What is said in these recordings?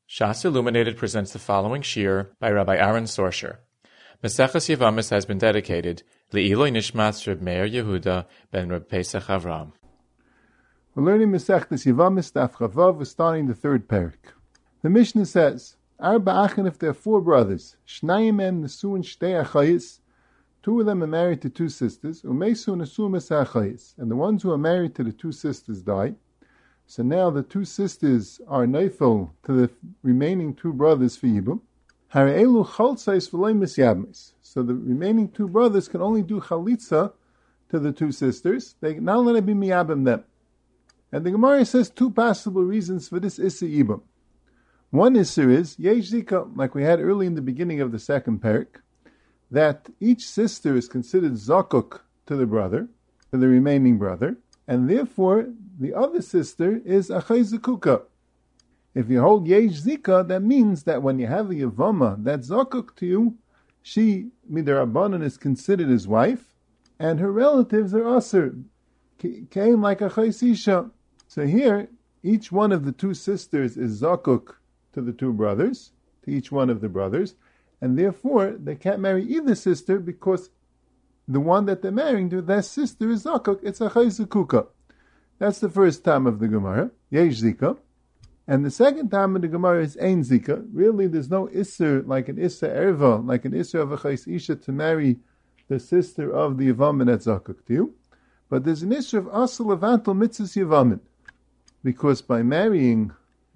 Shas Illuminated presents the following shir by Rabbi Aaron Sorsher. Maseches Yevamis has been dedicated Le'iloi Nishmas Reb Meir Yehuda ben Reb Pesach Avram. We're learning Maseches Yevamis Daf Chavav. We're starting the third parak. The Mishnah says, Arba Achin, if there are four brothers, Shnayim mem nesuin shtei achayis, two of them are married to two sisters, Umesu nesu mes achayis, and the ones who are married to the two sisters die. So now the two sisters are neifel to the remaining two brothers for Yibum. Hara'elu chaltzais v'loi misyabmis. So the remaining two brothers can only do chalitza to the two sisters. They can not let it be miyabim them. And the Gemara says two possible reasons for this Issa Yibum. One Issa is, Yesh Zika, like we had early in the beginning of the second parak, that each sister is considered zakuk to the brother, to the remaining brother, and therefore the other sister is achay zakuka. If you hold yesh zika, that means that when you have a yavama that's zakuk to you, she midarabanan is considered his wife, and her relatives are aser, came like achay sisha. So here, each one of the two sisters is zakuk to the two brothers, to each one of the brothers, and therefore they can't marry either sister because the one that they're marrying to, their sister is zakuk, it's achay zakuka. That's the first time of the Gemara, yesh zika. And the second time of the Gemara is ein zika. Really, there's no isser, like an isser erva, like an isser of a chais isha to marry the sister of the Yavamin that's zakuk to you. But there's an isser of asal levantal mitzvahs Yavamin. Because by doing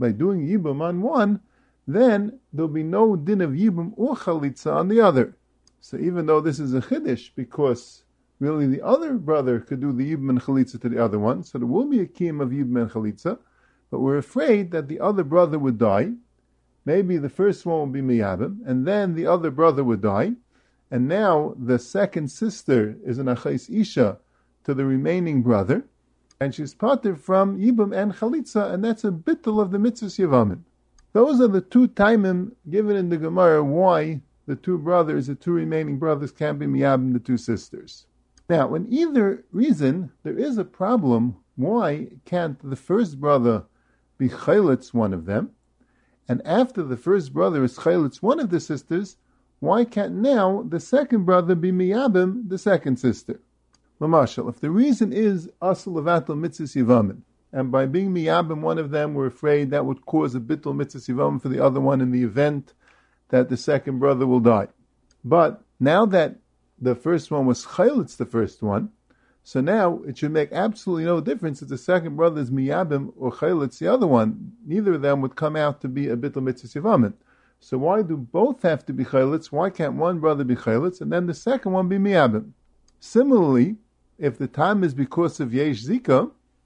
Yibum on one, then there'll be no din of Yibum or Chalitza on the other. So even though this is a Chiddush, because really the other brother could do the Yibum and Chalitza to the other one, so there will be a kiyum of Yibum and Chalitza, but we're afraid that the other brother would die. Maybe the first one will be Miyabim, and then the other brother would die, and now the second sister is an Achais Isha to the remaining brother, and she's parted from Yibum and Chalitza, and that's a bittul of the mitzvahs Yavamin. Those are the two taimim given in the Gemara why the two remaining brothers can't be miyabim the two sisters. Now, in either reason, there is a problem. Why can't the first brother be chaylitz one of them? And after the first brother is chaylitz one of the sisters, why can't now the second brother be miyabim the second sister? Lamashal, if the reason is asal levatal mitzvahs Yavamin, and by being miyabim one of them, we're afraid that would cause a bittul mitzvahs Yavamin for the other one in the event that the second brother will die. But now that the first one was chaylitz the first one, so now it should make absolutely no difference if the second brother is miyabim or chaylitz the other one. Neither of them would come out to be a bittul mitzvahs Yavamin. So why do both have to be chaylitz? Why can't one brother be chaylitz and then the second one be miyabim? Similarly, if the time is because of yesh zika,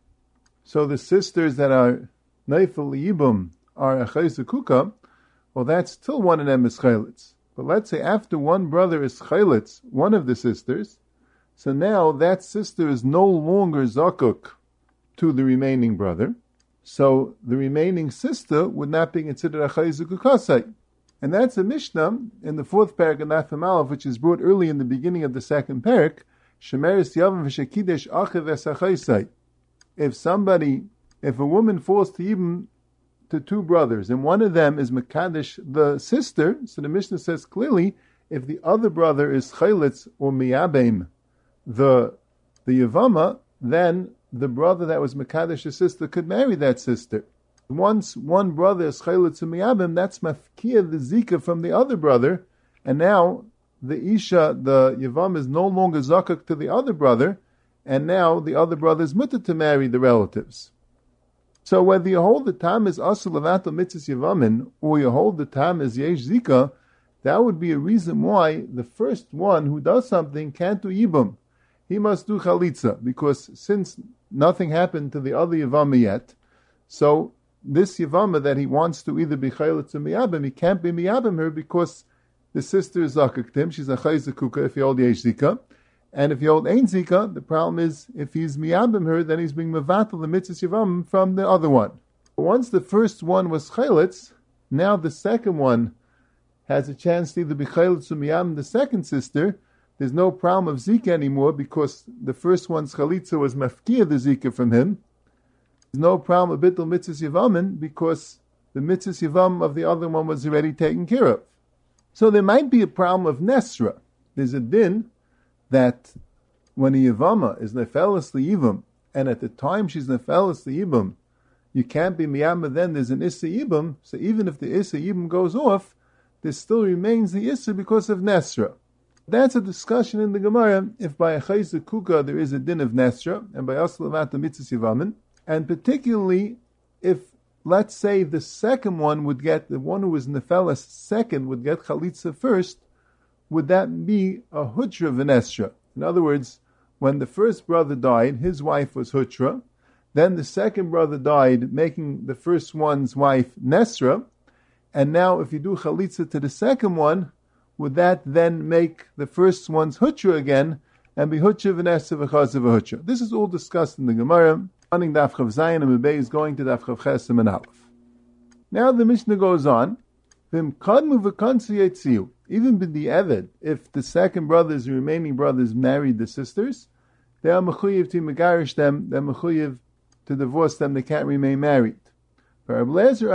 so the sisters that are neifel yibum are achay zakuka, well, that's still one of them is chaylitz. But let's say after one brother is chaylitz, one of the sisters, so now that sister is no longer zakuk to the remaining brother, so the remaining sister would not be considered achay zakukasai. And that's a Mishnah in the fourth parak of Daf Aleph, which is brought early in the beginning of the second parak, Shemeres Yavam v'Shekidesh Achiv Esachaysai. If a woman falls to Yibum to two brothers, and one of them is Mekadesh, the sister, so the Mishnah says clearly, if the other brother is Chaylitz or Miyabim, the Yavama, then the brother that was Mekadesh's sister could marry that sister. Once one brother is Chaylitz or Miyabim, that's Mafkia, the Zika from the other brother, and now the Isha, the Yavam, is no longer zakuk to the other brother, and now the other brother is mutter to marry the relatives. So whether you hold the tam as asul levatal mitzvahs Yavamin, or you hold the tam as yesh zika, that would be a reason why the first one who does something can't do yibum. He must do chalitza, because since nothing happened to the other Yavama yet, so this Yavama that he wants to either be chalitza or miyabim, he can't be miyabim her because the sister is zakuk to him, she's a chay zakuka if you hold yesh zika. And if you hold ein zika, the problem is if he's miyabim her, then he's being mevatel the mitzvahs Yavam from the other one. Once the first one was chaylitz, now the second one has a chance to either be chaylitz or miyabim the second sister. There's no problem of zika anymore because the first one's chalitza was mafkia the zika from him. There's no problem of bittul mitzvahs Yavamin because the mitzvah Yivam of the other one was already taken care of. So there might be a problem of Nesra. There's a din that when a Yavama is Nefeles L'Yivam, and at the time she's Nefeles L'Yivam, you can't be Miyama, then there's an Issa Yibam, so even if the Issa Yibam goes off, there still remains the Issa because of Nesra. That's a discussion in the Gemara, if by a Chayza Kuka there is a din of Nesra, and by Aslavat the Mitzvah Yivamin, and particularly if, let's say, the second one would get, the one who was Nefeles second would get Chalitza first, would that be a Hutra V'Nesra? In other words, when the first brother died, his wife was Hutra, then the second brother died, making the first one's wife Nesra, and now if you do Chalitza to the second one, would that then make the first one's Hutra again, and be Hutra V'Nesra V'Chazav Hutra? This is all discussed in the Gemara. Running Daf Chav Zayin and Mebei is going to Daf Chav Chesem and Aleph. Now the Mishnah goes on, V'im kadmu v'kansi yetziu. Even b'di Eved, if the second brothers, the remaining brothers, married the sisters, they are mechuyev to megarish them, they're mechuyev to divorce them, they can't remain married. Ablezer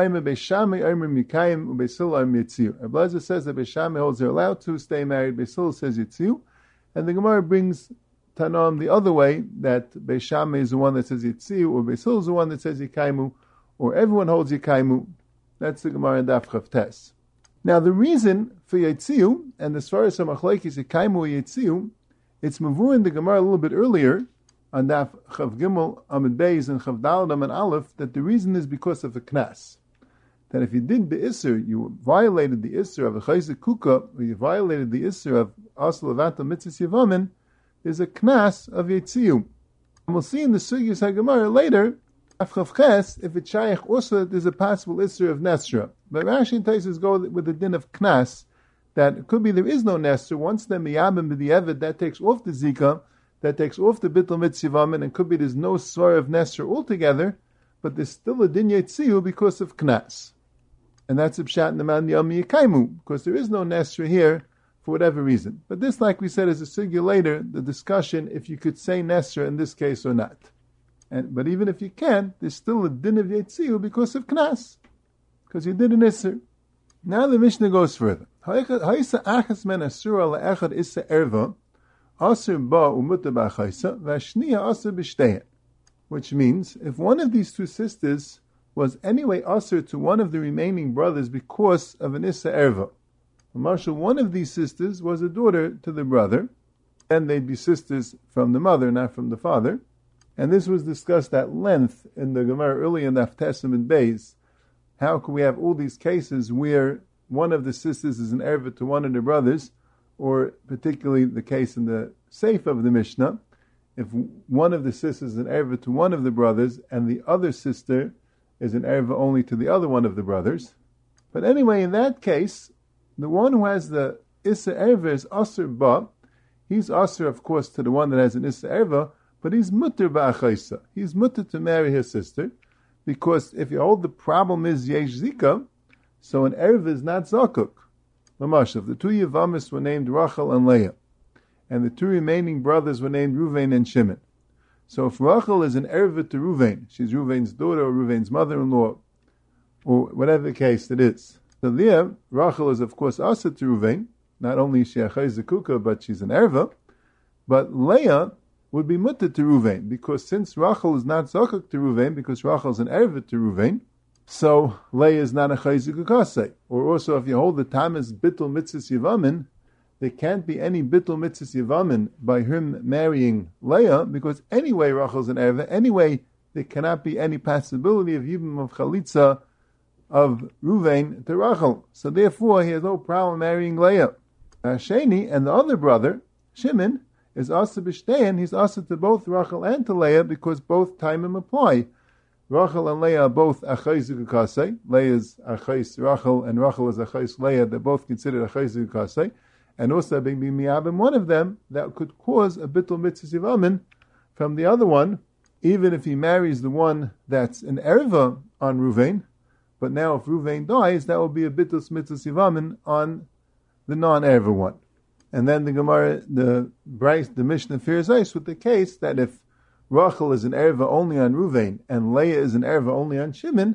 says that Beishamai holds they're allowed to stay married, Beisil says Yitziu, and the Gemara brings Tanam the other way, that Beishamai is the one that says Yitziu, or Beisil is the one that says Yikaimu, or everyone holds Yikaimu. That's the Gemara in Daf Chav Tes. Now the reason for Yitziu, and as far as Machlekes Yikaimu or Yitziu, it's Mavu in the Gemara a little bit earlier, on Daf Chav Gimel Amid Beis and Chav Daled Amid Aleph, that the reason is because of the Knas. That if you did the Isser, you violated the Isser of a Chayzik Kuka, or you violated the Isser of Asl Avata Mitzvah Yivamin, there's a Knas of Yitziu. And we'll see in the Sugyas HaGemara later, Af Chav Ches, if it's Shaykh also, there's a possible Isser of Nesra. But Rashi and Taisus go with the din of Knas, that it could be there is no Nesra, once the Miyabim B'di'evet, that takes off the Zika, that takes off the Bittul Mitzvah, and could be there's no Svar of Nesra altogether, but there's still a Din Yetziu because of Knas. And that's a Pshat in the Man Yam Yikaimu, because there is no Nesra here for whatever reason. But this, like we said, is a sugya later, the discussion if you could say Nesra in this case or not. But even if you can, there's still a Din of Yetziu because of Knas, because you did an Isser. Now the Mishnah goes further. Ha'isa achas men asura la'echad issa erva, Asr ba umuta ba'chaysa, v'ashniya asr b'shteya. Which means, if one of these two sisters was anyway asr to one of the remaining brothers because of an issa erva, Marshal, one of these sisters was a daughter to the brother, then they'd be sisters from the mother, not from the father. And this was discussed at length in the Gemara early in the Aftesim and Beis. How can we have all these cases where one of the sisters is an erva to one of the brothers, or particularly the case in the Seif of the Mishnah, if one of the sisters is an erva to one of the brothers, and the other sister is an erva only to the other one of the brothers. But anyway, in that case, the one who has the Issa erva is Asr ba. He's Asr, of course, to the one that has an Issa erva, but he's mutter ba'achaysa. He's mutter to marry his sister, because if you hold the problem is yesh zika, so an erva is not zakuk. Mamash, the two Yavamis were named Rachel and Leah, and the two remaining brothers were named Ruvain and Shimon. So if Rachel is an erva to Ruvain, she's Ruvain's daughter or Ruvain's mother-in-law, or whatever the case it is. So Leah, Rachel is of course Asa to Ruvain, not only is she a Chayzekuka, but she's an erva, but Leah would be mutter to Ruvain, because since Rachel is not zakuk to Ruvain, because Rachel is an erva to Ruvain, so Leah is not a Chayzik Ukasei. Or also, if you hold the Tamas Bittul Mitzvah Yivamin, there can't be any Bittul Mitzvah Yivamin by him marrying Leah, because anyway Rachel's an Erva, anyway there cannot be any possibility of Yibam of Chalitza of Ruvain to Rachel. So therefore he has no problem marrying Leah. Sheni, and the other brother, Shimon, is Asa B'Shtein, he's Asa to both Rachel and to Leah, because both timing apply. Rachel and Leah are both Achais Ukasei. Leah is Achais Rachel, and Rachel is Achais Leah. They're both considered Achais Ukasei. And also, being Miyabim, one of them, that could cause a Bittul Mitzvah Yivamin from the other one, even if he marries the one that's an Erva on Ruvain. But now, if Ruvain dies, that will be a Bittul Mitzvah Yivamin on the non-Erva one. And then the Gemara, the Mishnah fears ice with the case that if Rachel is an erva only on Ruvain, and Leah is an erva only on Shimon,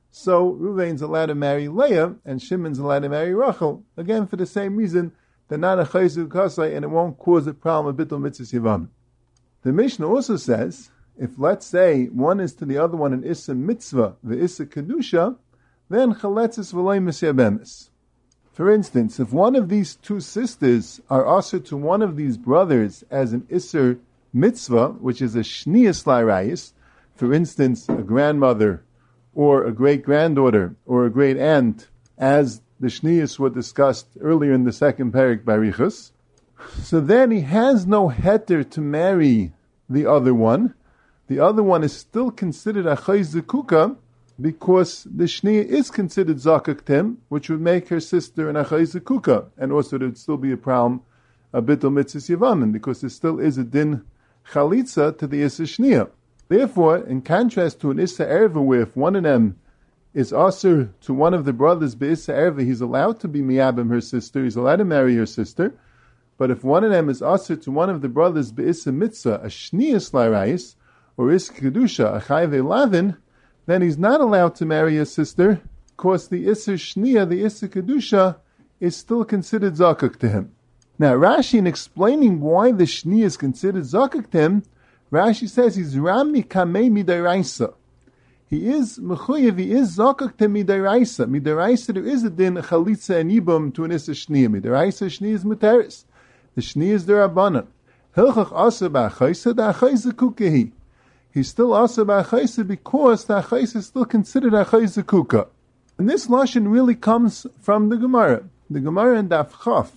So Ruvain's allowed to marry Leah, and Shimon's allowed to marry Rachel. Again, for the same reason, they're not a chayzu kasai, and it won't cause a problem of bittul mitzvahs yavamim. The Mishnah also says, if let's say one is to the other one an issa mitzvah, the issa kedusha, then chaletzis v'lei misyabemis. For instance, if one of these two sisters are also to one of these brothers as an isser mitzvah, which is a shniyas l'rayis, for instance, a grandmother, or a great-granddaughter, or a great-aunt, as the shniyas were discussed earlier in the second parak by Richus, so then he has no heter to marry the other one. The other one is still considered a chayzekuka, because the shniya is considered zakaktem, which would make her sister an achayzekuka, and also there would still be a problem, a bittul mitzvahs yavamim, because there still is a din chalitza to the issa shniya. Therefore, in contrast to an issa erva, where if one of them is asur to one of the brothers be'issa erva, he's allowed to be miyabim her sister, he's allowed to marry her sister, but if one of them is asur to one of the brothers be'issa mitzvah, a shniyas l'rayis, or is kedusha, a chayve lavin, then he's not allowed to marry his sister, because the Isser Shniya, the Isser Kedusha, is still considered Zakuk to him. Now, Rashi, in explaining why the Shniya is considered Zakuk to him, Rashi says he's Rami Kamei Midaraisa. He is Mechuyev, he is Zakuk to Midaraisa. Midaraisa, there is a din, Chalitza and Yibum to an Isser Shniya. Midaraisa, Shniya is Muteris. The Shniya is the Rabbanan. Hilchach Asa Ba'achaisa, da Achaisa Kukehi. He's still also ba'achayse because the achayse is still considered achayse kuka. And this lashon really comes from the Gemara. The Gemara in Daf Chaf.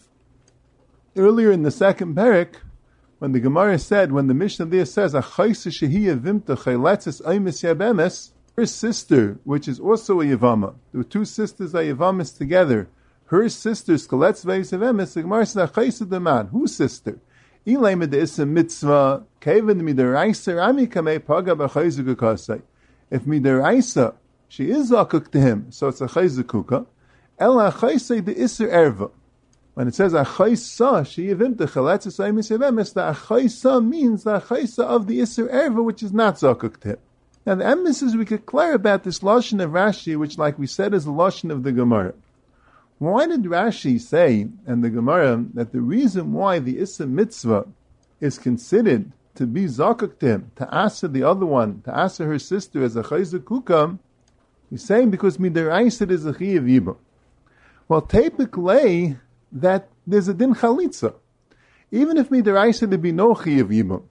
Earlier in the second parak, when the Gemara said, when the Mishnah there says, achayse shehiyah vimta chayletzes aimis yabemes, her sister, which is also a yavama, there were two sisters are yavamis together, her sister, skaletz ve'is yabemes, the Gemara said, achayse deman, whose sister? Ilay de issa mitzvah, kevin midaraisa rami kamei paga b'chayzu kasei. If midaraisa, she is zakuk to him, so it's a chayzukuka. El achayse de issa erva. When it says achaysa, she yivim te chaletzes aimis yavemes, the achaysa means the achaysa of the issa erva, which is not zakuk to him. Now the emphasis we could clear about this lashon of Rashi, which like we said is the lashon of the Gemara. Why did Rashi say, and the Gemara, that the reason why the Issa Mitzvah is considered to be Zakuk to him, to answer the other one, to answer her sister as a Chayzakukam, he's saying because Midaraisa is a Chiyav Yibum. Well, typically, that there's a Din Chalitza. Even if Midaraisa there'd be no Chiyav Yibum,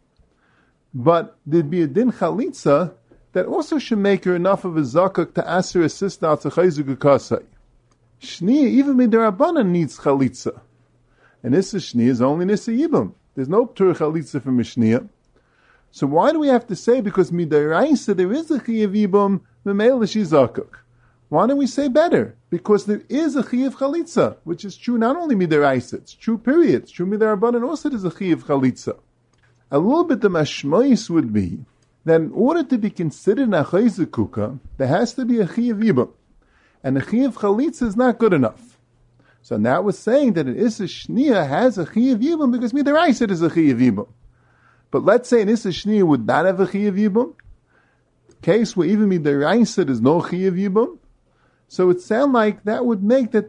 but there'd be a Din Chalitza that also should make her enough of a Zakuk to answer her sister as a Chayzakukasai. Shniya, even midarabanan, needs chalitza. And Issa Shniya is only Issa Yibum. There's no ptur chalitza from Shniya. So why do we have to say, because midaraisa there is a chiyav Yibum, memela she's zakuk? Why don't we say better? Because there is a chiyav chalitza, which is true not only midaraisa, it's true period. It's true midarabanan also there's a chiyav chalitza. A little bit the mashmois would be that in order to be considered a chayzukuka, there has to be a chiyav Yibum. And the Chiyav Chalitza is not good enough. So now we're saying that an Issa Shniya has a Chiyav Yibum because Midaraisa is a Chiyav Yibum. But let's say an Issa Shniya would not have a Chiyav Yibum, case where even Midaraisa there's no Chiyav Yibum, so it sounds like that would make that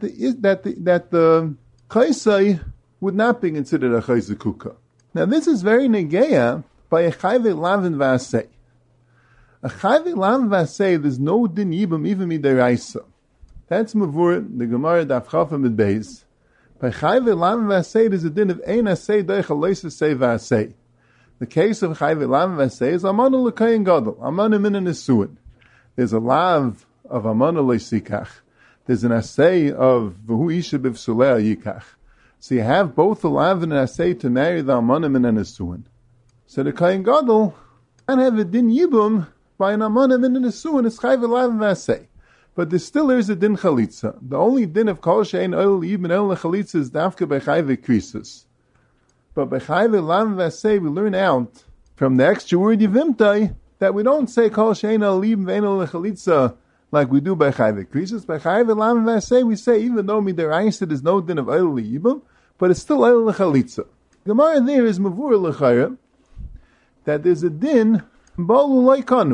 the Chaysai would not be considered a Chayzakuka. Now this is very negeya by a Chayve Lavin Vasei. A Chayve Lavin Vasei, there's no Din Yibum even Midaraisa. That's Mavur, the Gemara Daf Chaf Amid Beis. By Chayve Lam Vasei, there's a din of Ein Asei Doich Alois Asei Vasei. The case of Chayve Lam Vasei is Amanu L'Kayin Gadol, Amanu Min Nesuin. There's a lav of Amanu L'Sikach. There's an Asei of V'hu Isha B'Vsulei Yikach. So you have both a lav and an Asei to marry the Amanu Min Nesuin. So the Kayin Gadol can have a din Yibum by an Amanu Min Nesuin, it's Chayve Lam Vasei. But there still is a din chalitza. The only din of kol she'ein oil yibin el chalitza is dafka by chayve krisus. But by chayve lam vasei we learn out from the extra word yivimtai that we don't say kol she'ein oil yibin ve'ein el chalitza like we do by chayve krisus. By chayve lam vasei we say even though midaraisa there's no din of oil yibin, but it's still oil chalitza. Gemara there is mavur l'chayra that there's a din ba'ulu loikanu.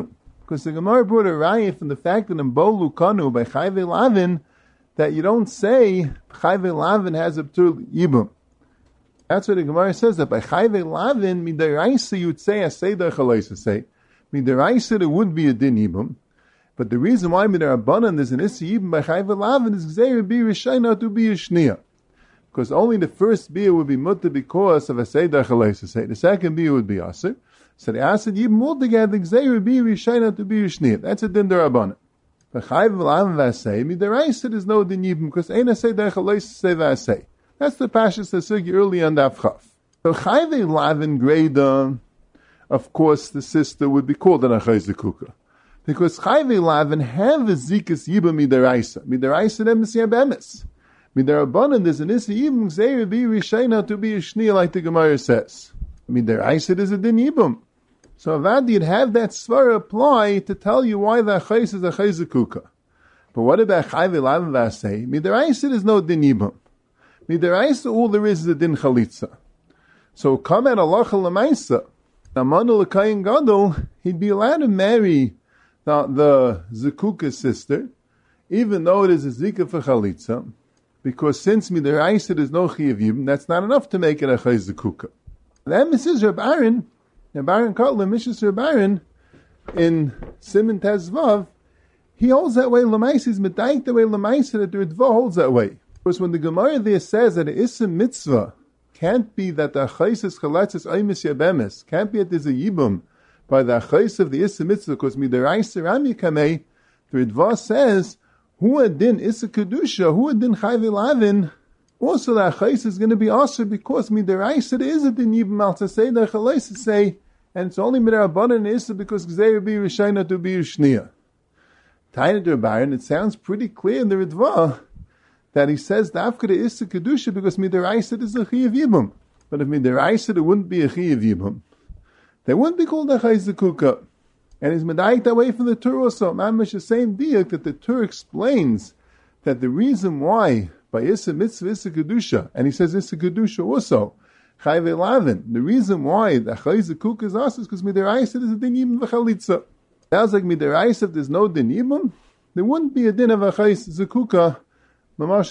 Because the Gemara brought a raya from the fact that in Bolu Kanu by Chayve Lavin that you don't say Chayve Lavin has a Ptur Yibum. That's what the Gemara says, that by Chayve Lavin, Midaraisa you'd say a Seder Chalaisa say. Midaraisa there would be a Din Yibum. But the reason why Midarabanan there's an Issa Yibum by Chayve Lavin is Gzeir be Rishayna to be a Shnia. Because only the first beer would be mutter because of a Seder Chalaisa say. The second beer would be Aser. So the acid Yibum altogether, Gzeir be Rishayna to be a Shnia. That's a Din Darabanan. But Chayve Lavin Vasei, Midaraisa there's no Din Yibum because Ein a Seder Chalaisa say Vasei. That's the Pashas Hasugi early on Daf Chaf. So Chayve Lavin Greda, of course, the sister would be called an Achayze Kuka. Because Chayve Lavin have a Zikas Yibam Midaraisa. Midaraisa them is Yabemis. Midarabanan there's an Issa Yibam Gzeir be Rishayna to be a Shnia like the Gemara says. Midaraisa is a Din Yibam. So Avadi you'd have that Svara apply to tell you why the Achayze is Achayze Kuka. But what about Chayve Lavin Vasei? Midaraisa is no Din Yibam. Midaraisa, all there is a din chalitza. So come at halacha l'maisa. Amanu l'kayin gadol, he'd be allowed to marry the zekuka sister, even though it is a zika for chalitza, because since midaraisa there's no chiyav yibum, that's not enough to make it a chay zekuka. That Mrs. Reb Aaron Kotler, Mrs. Reb Aaron, in Siman Tezvav, he holds that way l'maisa, he's medayik the way l'maisa that the Ritva holds that way. Because when the Gemara there says that the Issa Mitzvah can't be that the Achais is Chalatzis Aymis Yabemis, can't be that there's a Yibum by the Achais of the Issa Mitzvah, because Midaraisa Rami Kamei, the Ritva says, Hu Adin Issa Kedusha, Hu Adin Chayve Lavin, also the Achais is going to be also because Midaraisa there is a Din Yibum Al Tasei, the Chalaisa say, and it's only Midarabanan and Issa because Gzeir be Rishayna to be Shnia. Taina der Baron, it sounds pretty clear in the Ritva that he says the Afkara is a Kedusha because Midaraisa is a Chiyav Yibum. But if Midaraisa there wouldn't be a Chiyav Yibum, they wouldn't be called a Chayze Kuka. And he's medayik away from the Tur also. Mamish the same diak that the Tur explains that the reason why by Issa Mitzvah Issa Kedusha, and he says Issa Kedusha also, Chayve Lavin, the reason why the Chayze Kuka is also is because Midaraisa is a Din Yibum v'chalitza. Sounds like Midaraisa if there's no Din Yibum, there wouldn't be a Din of a Chayze Kuka. But like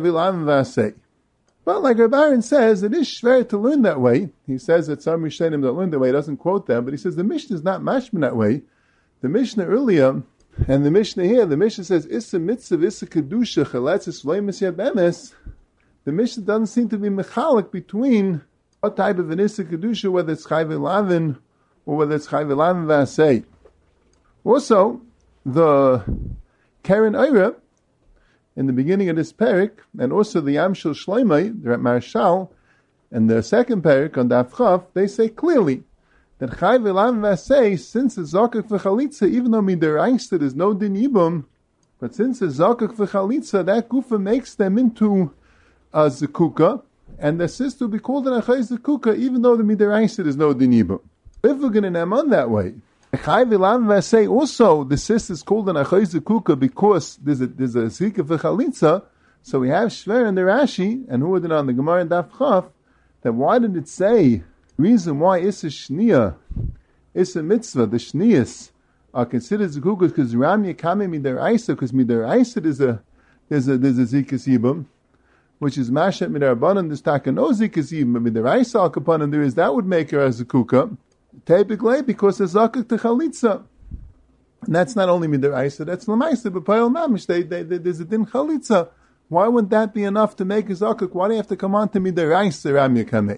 Reb Aaron says, it is schwer to learn that way. He says that some Rishonim don't learn that way. He doesn't quote them, but he says the Mishnah is not mashman that way. The Mishnah earlier, and the Mishnah here, the Mishnah says, Issa mitzvah, Issa kedusha, chaletzis, v'leimus yabemes. The Mishnah doesn't seem to be mechalik between what type of an Issa kedusha, whether it's Chayve Lavin, or whether it's Chayve Lavin v'asei. Also, the Karen Eira, in the beginning of this parak, and also the Yamshel Shloimei, the Marshal, and the second parak on Daf Chaf, they say clearly that Chayve Lavin Vasei, since it's Zakuk v'chalitza, even though midaraisa there's no din yibum, but since it's Zakuk v'chalitza, that gufa makes them into a zekuka, and the sister will be called an Achai zekuka, even though the midaraisa there's no din yibum. If we're going to name on that way, Chayve Lavin Vasei also, the sister is called an Achai zekuka because there's a zika v'chalitza, so we have Shver and the Rashi, and who would it on the Gemara and Daf Chaf, that why did it say, reason why Issa Shnia, Issa Mitzvah, the Shnias, are considered Zekukas, because Ram Yekame Midaraisa, because Midaraisa there's a Zikas Yibam, which is Mashat Midarabanan, there's Taka no Zikas Yibam, but Midaraisa Al Kapanan, there is, that would make her a Zekuka, typically, because it's Zakuk to Chalitza. And that's not only Midaraisa, that's Lamaisa, but Payal Mamish, there's a Din Chalitza. Why wouldn't that be enough to make a Zakuk? Why do you have to come on to Midaraisa, Ram Yekame?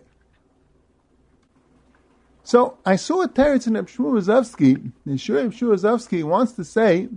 So I saw a teretz in Reb Shmuel Rozovsky, and Reb Shmuel Rozovsky wants to say,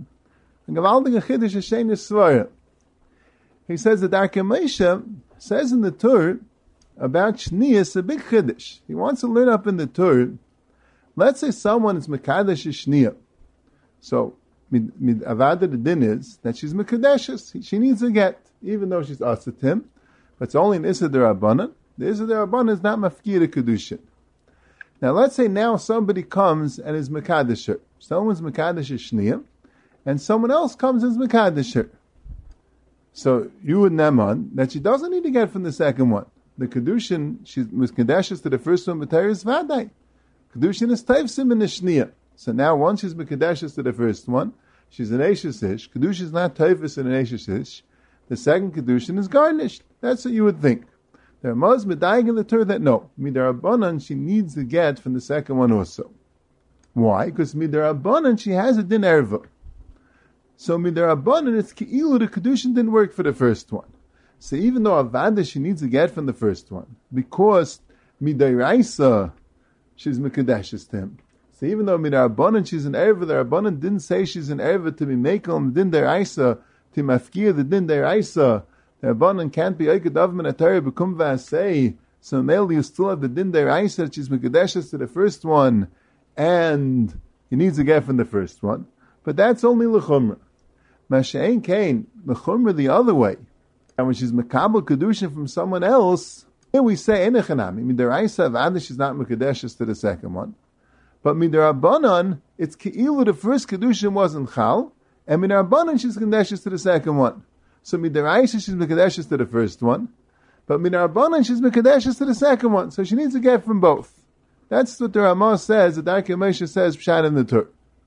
he says that Darkei Moshe says in the Torah about Shnias a big chiddush. He wants to learn up in the Torah. Let's say someone is Mekadesh Shnia. So Avada the din is that she's Mekadeshes. She needs a get, even though she's Asatim. But it's only an Issa D'Rabbanan. The Issa D'Rabbanan is not Mafkir Kedushin. Now let's say now somebody comes and is Mekadesher. Someone's Mekadesh Shnia, and someone else comes and is Mekadesher. So you would Neman that she doesn't need to get from the second one. The Kedushin, she was Kadeshes to the first one, but there is Vadai. Kedushin is Taivsim in the Shnia. So now once she's Mekadeshes to the first one, she's an Eishes Ish. Kedusha is not Taifus and an Eishes Ish. The second Kedushin is garnished. That's what you would think. There must be dying in the Torah that no. Midarabanan, she needs the get from the second one also. Why? Because Midarabanan, she has a din erva. So Midarabanan, it's Ki'ilu, the Kedushin didn't work for the first one. So even though Avada, she needs a get from the first one. Because Midaraisa, she's Mekadeshes to him. So even though Midarabanan, she's an erva, the Rabbanan didn't say she's an erva to be mekel, the din deraisa, to mafkir the din deraisa. The Rabbanan can't be Eikadav min atari bekum v'asei. So mainly you still have the din deraisa that she's Mekadeshes to the first one, and he needs a get from the first one. But that's only l'chumra. Masha'en kain, l'chumra the other way. And when she's Mekabel Kedushin from someone else, here we say enechanami. Midaraisa avada, she's not Mekadeshes to the second one. But midarabanan, it's Ki'ilu, the first Kedushin wasn't Chal, and midarabanan, she's Mekadeshes to the second one. So midaraisa, she's Mekadeshes to the first one, but midarabanan, she's Mekadeshes to the second one. So she needs to get from both. That's what the Ramah says, the Darkei Moshe says, Pshat in the Torah.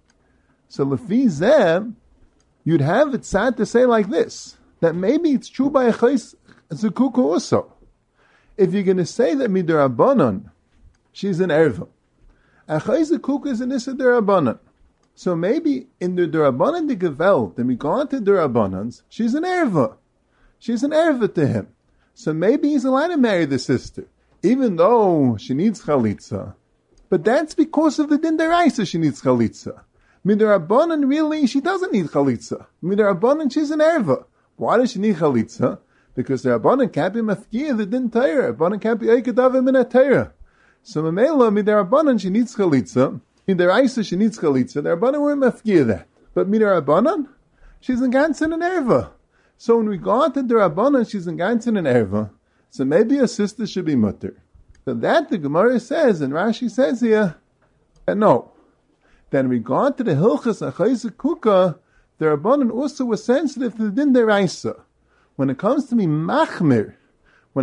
So Lefi Zeh, you'd have it sad to say like this, that maybe it's true by a Chais Zukuka also. If you're going to say that midarabanan, she's an erva, a Chais Zukuka is an Issa derabanan. So maybe in the derabanan de Gewalt, then we go on to derabanans, she's an erva. She's an erva to him. So maybe he's allowed to marry the sister, even though she needs chalitza. But that's because of the din deraisa she needs chalitza. Midarabanan, really, she doesn't need chalitza. Midarabanan, she's an erva. Why does she need chalitza? Because the Rabbanan can't be mafkir, the din Torah. Rabbanan can't be eikadav min Torah. So Mamela, midarabanan, she needs chalitza. Midaraisa, she needs chalitza. The Rabbanan weren't mafkir that. But midarabanan, she's in ganzen and erva. So in regard to the Rabbanan, she's in ganzen and erva. So maybe her sister should be mutter. So that the Gemara says, and Rashi says here, that no. Then in regard to the Hilchas Achayze Kuka, the Rabbanan also was sensitive to the din deraisa. When it comes to me machmir, the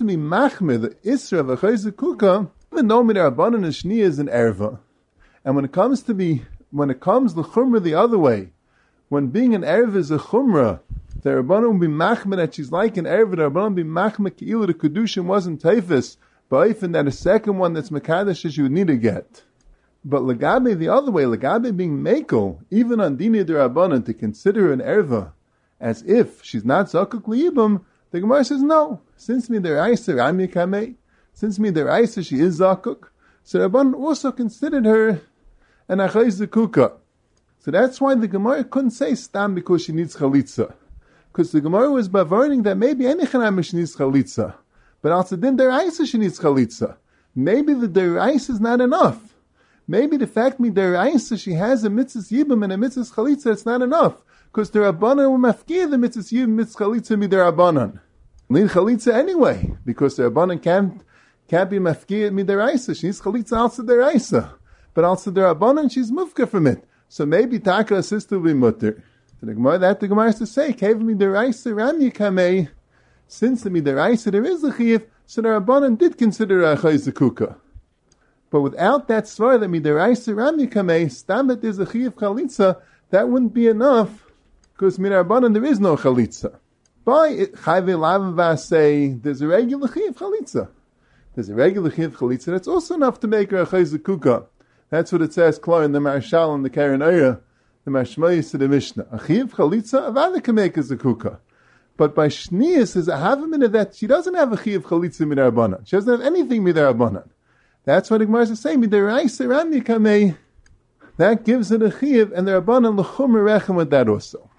Isra of Achayze Kuka, even though the Rabbanan and Shni is an erva, and when it comes the chumrah the other way, when being an erva is a chumrah, the Rabbanan will be machmir that she's like an erva, the Rabbanan will be machmir ki'ilu the Kedushim wasn't taifis, but even that a second one that's Mekadesh you would need to get. But Lagabe the other way, Lagabe being Mekel, even on Dini de Rabbanan, to consider an erva as if she's not Zakuk Liibim, the Gemara says no. Since Midaraisa Rami Kamei, since Midaraisa she is Zakuk, so Rabbanan also considered her an Achayz Kuka. So that's why the Gemara couldn't say Stam because she needs Chalitza. Because the Gemara was bavarning that maybe Enichanam she needs Chalitza. But also then Deraisa she needs Chalitza. Maybe the Deraisa is not enough. Maybe the fact Deraisa she has a mitzvah Yibam and a mitzvah Chalitza, it's not enough. Because the Rabbanan will mafkir the mitzvah Yibam, mitzvah Chalitza midarabanan. Need Chalitza anyway, because the Rabbanan can't be mafkir midaraisa. She needs Chalitza also deraisa. But also the Rabbanan, she's mufka from it. So maybe Taka, sister, will be mutter. So the Gemara has to say, Kev midaraisa ram yikamei. Since the midaraisa there is a chiyuv, so the Rabbanan did consider a chayzekuka. But without that svar, that midaraisa ram yikamei, stamet is a chiyuv chalitza, that wouldn't be enough, because midarabanan there is no chalitza. By chayve lav v'asei, there's a regular chiyuv chalitza. There's a regular chiyuv chalitza that's also enough to make her a chayzekuka. That's what it says, Klar, in the Marshal and the Karen Eira, the Mashmayis to the Mishnah. A chiyuv chalitza, avada can make a zekuka. But by Shnius is a havamina that she doesn't have a chiyuv chalitza midarabanan. She doesn't have anything midarabanan. That's what the Gemara is saying. Midaraisa ram yikamei. That gives it a chiyuv, and the Rabbanan l'chum rechem with that also.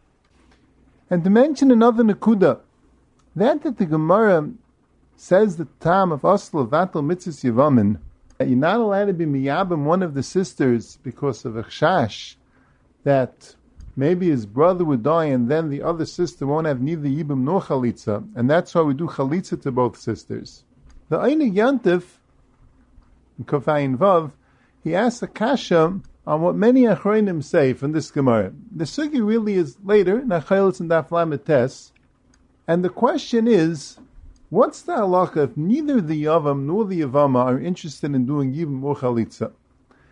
And to mention another nekuda, that the Gemara says the time of Asla Vatal Mitzvah Yavamin, that you're not allowed to be miyabim one of the sisters because of a chash, that maybe his brother would die and then the other sister won't have neither yibim nor chalitza, and that's why we do chalitza to both sisters. The Einig Yantif, in Kofayin Vav, he asks a kasha on what many achronim say from this Gemara. The sugi really is later, Nachaylis and Daf Lamed Tes, and the question is, what's the halacha if neither the Yavam nor the Yavama are interested in doing Yibam or Chalitza?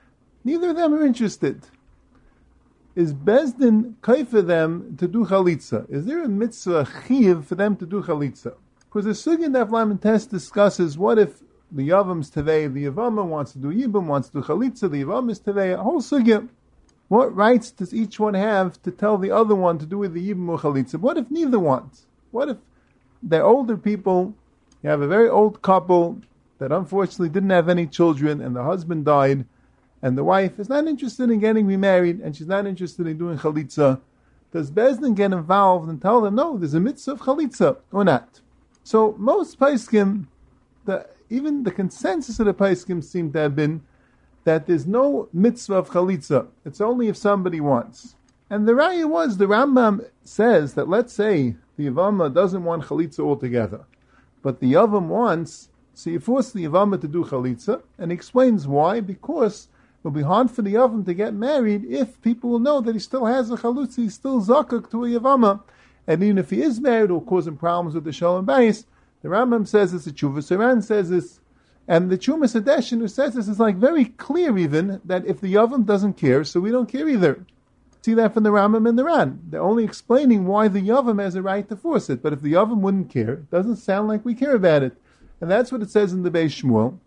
Neither of them are interested. Is Bezdin kaifa them to do chalitza? Is there a mitzvah chiv for them to do chalitza? Because the sugya in Daf Lamed Tes discusses what if the Yavam's Tevei, the Yavama wants to do Yibam, wants to do chalitza, the Yavam is Tevei, a whole sugya. What rights does each one have to tell the other one to do with the Yibam or chalitza? What if neither wants? What if they're older people, you have a very old couple that unfortunately didn't have any children and the husband died, and the wife is not interested in getting remarried, and she's not interested in doing chalitza. Does Bezdin get involved and tell them, no, there's a mitzvah of chalitza, or not? So most Paiskim, even the consensus of the Paiskim seem to have been that there's no mitzvah of chalitza. It's only if somebody wants. And the raya was, the Rambam says that, let's say the Yavama doesn't want chalitza altogether, but the Yavam wants, so you force the Yavama to do chalitza, and he explains why, because it will be hard for the Yavam to get married if people will know that he still has a chalutza, he's still zakuk to a Yavama. And even if he is married, it will cause him problems with the Shalom Bayis. The Rambam says this, the Chuvas Haran says this, and the Chumas Hadeshin who says this is like very clear even, that if the Yavam doesn't care, so we don't care either. See that from the Rambam and the Ran. They're only explaining why the Yavam has a right to force it, but if the Yavam wouldn't care, it doesn't sound like we care about it. And that's what it says in the Beis Shmuel.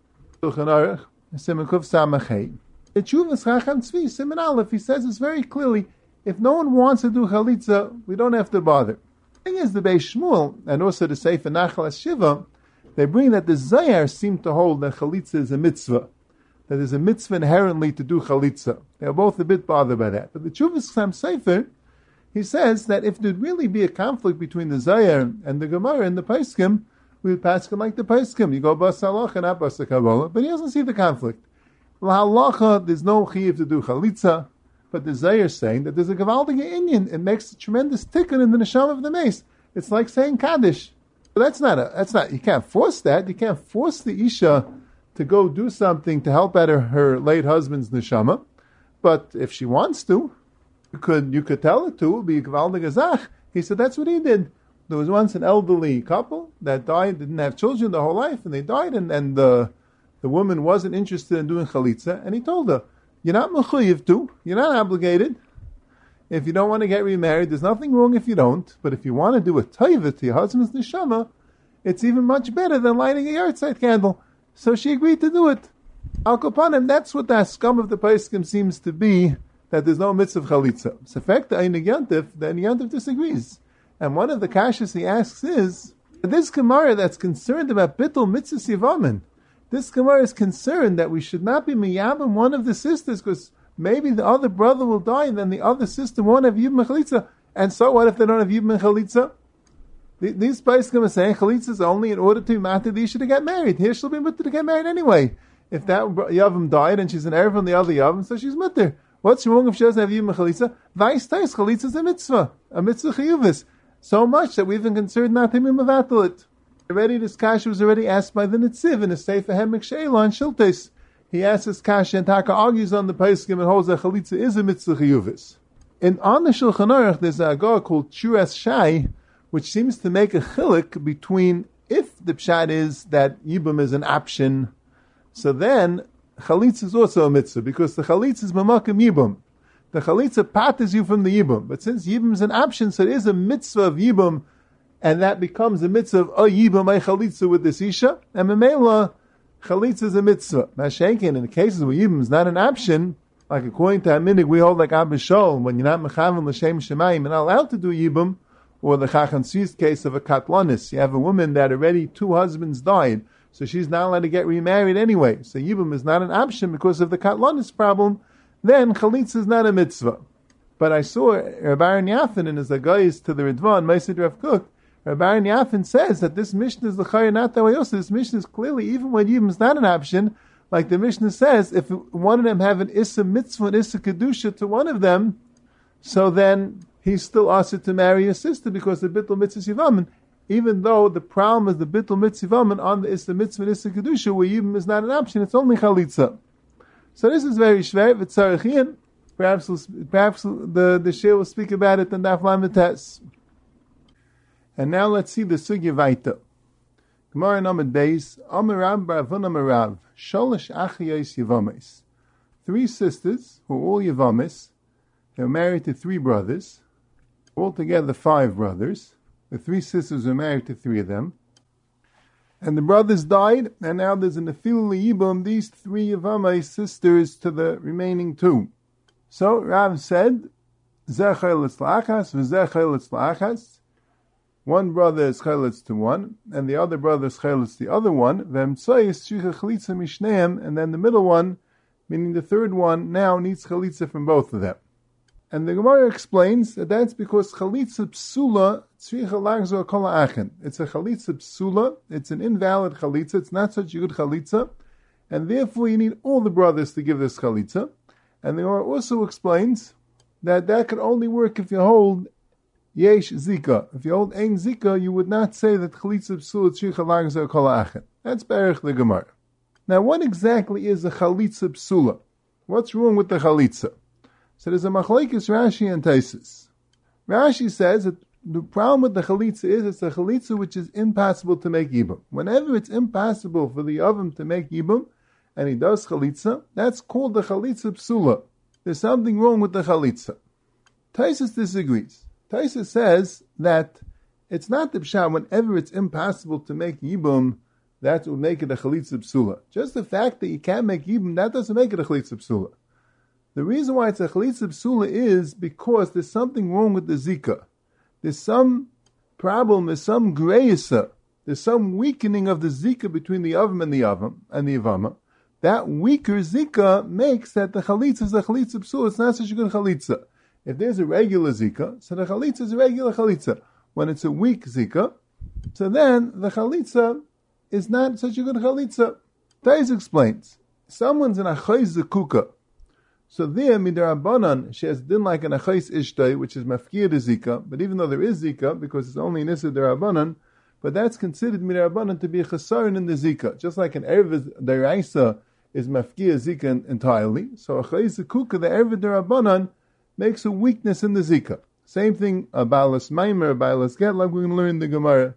The Chuvas Chacham Tzvi, Siman Aleph, he says this very clearly. If no one wants to do chalitza, we don't have to bother. The thing is, the Beis Shmuel, and also the Sefer Nachal HaShiva, they bring that the Zayar seem to hold that chalitza is a mitzvah, that there's a mitzvah inherently to do chalitza. They're both a bit bothered by that. But the Chuvas Chacham Sefer, he says that if there'd really be a conflict between the Zayar and the Gemara and the Paiskim, we would pass him like the Paiskim. You go bas halacha, not bas kabbalah, but he doesn't see the conflict. Halacha, there's no chiyuv to do chalitza, but the Zayar is saying that there's a gavaldige inyan. It makes a tremendous tikkun in the neshama of the mace. It's like saying kaddish. But that's not. You can't force that. You can't force the isha to go do something to help out her late husband's neshama. But if she wants to, you could tell her to. It would be a gavaldige zach. He said that's what he did. There was once an elderly couple that died, didn't have children the whole life, and they died, and the woman wasn't interested in doing chalitza, and he told her, you're not mechuyev to, you're not obligated. If you don't want to get remarried, there's nothing wrong if you don't, but if you want to do a taiva to your husband's neshama, it's even much better than lighting a yahrzeit candle. So she agreed to do it. Al Kopanim, that's what the scum of the Paiskim seems to be, that there's no mitzvah of chalitza. It's a fact that Ein Yantif, the Ein Yantif disagrees. And one of the kashas he asks is, this Gemara that's concerned about bittul mitzvah sivamin, this Gemara is concerned that we should not be miyabim one of the sisters, because maybe the other brother will die and then the other sister won't have yibum chalitza. And so what if they don't have yibum chalitza? These Paiskim are saying chalitza is only in order to be matter the isha to get married. Here she'll be mutter to get married anyway. If that yavam died and she's an erev on the other yavam, so she's mutter. What's wrong if she doesn't have yibum chalitza? Vice tais chalitza is a mitzvah chiyuvis. So much that we've been concerned not to be mevatel it. Already this kasha was already asked by the Netziv in a Sefer Hemek Sheila on Shiltes. He asks this kasha and Taka argues on the Paiskim and holds that chalitza is a mitzvah chiyuvis. On the Shulchan Aruch there's a Agah called Shuras Shai, which seems to make a chilik between if the pshat is that yibum is an option, so then chalitza is also a mitzvah because the chalitza is mamakim yibum. The chalitza patters you from the yibum, but since yibum is an option, so it is a mitzvah of yibum, and that becomes a mitzvah of a yibum, a chalitza with this isha, and memela, chalitza is a mitzvah. Mashenkin, in the cases where yibum is not an option, like according to Haminig, we hold like Abba Shol, when you're not mechavim l'shem shemayim, and not allowed to do yibum, or the Chacham Tzvi's case of a katlanis, you have a woman that already 2 husbands died, so she's not allowed to get remarried anyway, so yibum is not an option because of the katlanis problem, then chalitza is not a mitzvah. But I saw Rabbi Aaron Yafin in his Agayis to the Ridvan, Meisid Rav Kook, Rabbi Aaron Yafin says that this Mishnah is l'chayr not that way also. This Mishnah is clearly, even when yibum is not an option, like the Mishnah says, if one of them have an issa mitzvah and issa kedusha to one of them, so then he's still asked to marry a sister because the bittul mitzvah sivamin, even though the problem is the bittul mitzvah sivamin on the issa mitzvah and issa kedusha, where yibum is not an option, it's only chalitza. So this is very shver v'tzarechien. Perhaps the shir will speak about it in Daf Lamed Tes. And now let's see the sugya vaita. Gemara Namad Beis Amar Rav Bar Avuna Marav Sholosh Achiyos Yivames. three sisters who are all Yavamis. They were married to three brothers, altogether 5 brothers. The 3 sisters were married to 3 of them. And the brothers died, and now there's an Nefil Yibum, these 3 Yavamai sisters to the remaining 2. So Rav said, Zeh Cheletz L'achas, V'zeh Cheletz L'achas. One brother is Cheletz to one, and the other brother is Cheletz to the other one. V'emtzai is Tzricha Chalitza Mishneim, and then the middle one, meaning the third one, now needs Chalitza from both of them. And the Gemara explains that that's because Chalitza Psula Tzricha Lagzor Kol Ha'achen. It's a Chalitza Psula, it's an invalid Chalitza, it's not such a good Chalitza, and therefore you need all the brothers to give this Chalitza. And the Gemara also explains that that could only work if you hold Yesh Zika. If you hold Ein Zika, you would not say that Chalitza Psula Tzricha Lagzor Kol Ha'achen. That's Berech the Gemara. Now what exactly is a Chalitza Psula? What's wrong with the Chalitza? So there's a machlekes Rashi and Taisus. Rashi says that the problem with the chalitza is it's a chalitza which is impossible to make yibum. Whenever it's impossible for the oven to make yibum, and he does chalitza, that's called the chalitza psula. There's something wrong with the chalitza. Taisus disagrees. Taisus says that it's not the pshat whenever it's impossible to make yibum, that will make it a chalitza psula. Just the fact that you can't make yibum, that doesn't make it a chalitza psula. The reason why it's a chalitza psula is because there's something wrong with the zika. There's some problem, there's some greyisa, there's some weakening of the zika between the avam and the yavama. That weaker zika makes that the chalitza is a chalitza psula. It's not such a good chalitza. If there's a regular zika, so the chalitza is a regular chalitza. When it's a weak zika, so then the chalitza is not such a good chalitza. Tais explains, someone's in a chayz zekuka. So there, midarabanan, she has din like an achais ishtay, which is mafkir de zika, but even though there is zika, because it's only nisa derabanan, but that's considered midarabanan to be a chasarin in the zika, just like an erv deraisa is mafkir zika entirely. So achais zekuka, the erv derabanan, makes a weakness in the zika. Same thing, a balas maimer, a balas get, like we're going to learn in the Gemara.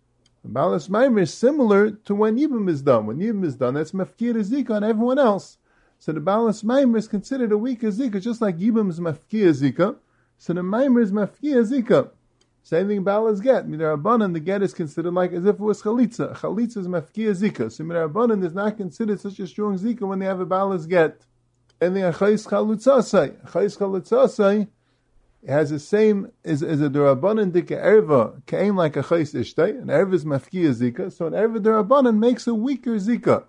A balas maimer is similar to when yibum is done. When yibum is done, that's mafkir zika on everyone else. So the balas maimer is considered a weaker zika, just like yibum is mafkia zika. So the maimer is mafkia zika. Same thing balas get. Midarabanan, the get is considered like as if it was chalitza. Chalitza is mafkia zika. So midarabanan is not considered such a strong zika when they have a balas get. And the achais chalutzasai. Achais chalutzasai has the same as a derabanan dika erva came like a chais ishtay. An erva is mafkia zika. So an erva derabanan makes a weaker zika.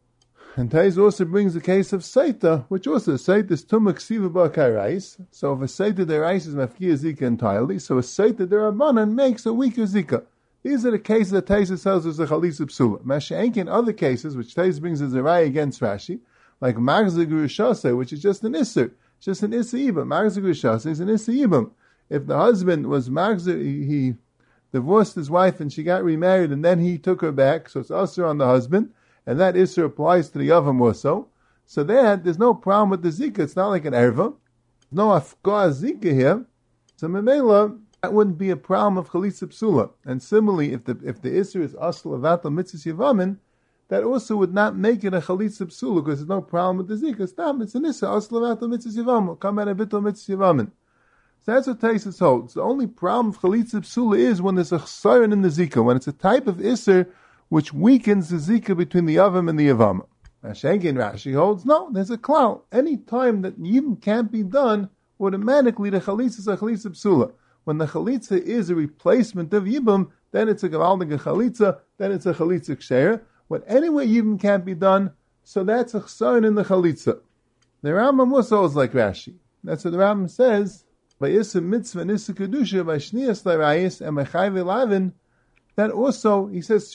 And Tais also brings the case of Saita, which also Saita is Tumak Siva Bakarais. So if a Saita derais is Mafkia Zika entirely, so a Saita derabanan makes a weaker Zika. These are the cases that Tais tells us a Chalitza Psula. Masha'enki in other cases, which Tais brings as a Raya against Rashi, like Magzag Rishase, which is just an Isser, just an Issa Ibam. Magzag Rishase is an Issa Ibam. If the husband was Magzag, he divorced his wife and she got remarried and then he took her back, so it's Asr on the husband. And that Isser applies to the Yavam also. So there's no problem with the Zika. It's not like an Erva. There's no Afkar Zika here. So Memela, that wouldn't be a problem of Chalitza Psula. And similarly, if the Isser is Asl Avat Mitzvah Yavamin, that also would not make it a Chalitza Psula, because there's no problem with the Zika. Stop, it's an Isser, Asl Avat Mitzvah Yavamin. Come at a bit of Mitzvah Yavamin. So that's what Taisus holds. The only problem of Chalitza Psula is when there's a Chsaron in the Zika, when it's a type of Isser which weakens the zika between the Yavam and the Yavama. Shenkin Rashi holds, no, there's a cloud. Any time that Yibum can't be done, automatically the Chalitza is a Chalitza Psula. When the Chalitza is a replacement of Yibum, then it's a Gavaldig Chalitza, then it's a Chalitza Ksheir. When anyway Yibum can't be done, so that's a Chsaron in the Chalitza. The Rambam also is like Rashi. That's what the Rambam says, by Issa Mitzvah and Issa Kedusha, by Shnias Larayis, and by Chayve Lavin, that also, he says,